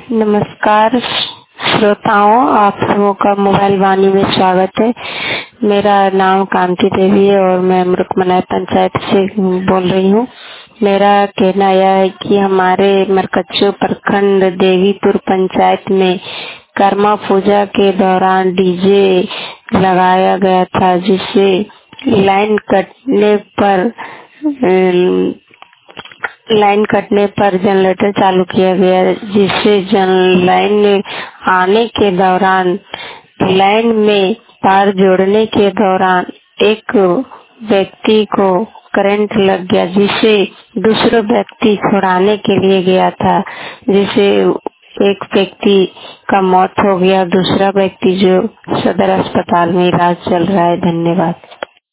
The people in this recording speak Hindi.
नमस्कार श्रोताओं, आप सबों का मोबाइल वाणी में स्वागत है। मेरा नाम कांति देवी है और मैं मुरुकमनाई पंचायत से बोल रही हूँ। मेरा कहना यह है कि हमारे मरकच्चो प्रखंड देवीपुर पंचायत में कर्मा पूजा के दौरान डीजे लगाया गया था, जिससे लाइन कटने पर जनरेटर चालू किया गया, जिससे लाइन में आने के दौरान लाइन में तार जोड़ने के दौरान एक व्यक्ति को करंट लग गया, जिसे दूसरा व्यक्ति छुड़ाने के लिए गया था, जिसे एक व्यक्ति का मौत हो गया, दूसरा व्यक्ति जो सदर अस्पताल में इलाज चल रहा है। धन्यवाद।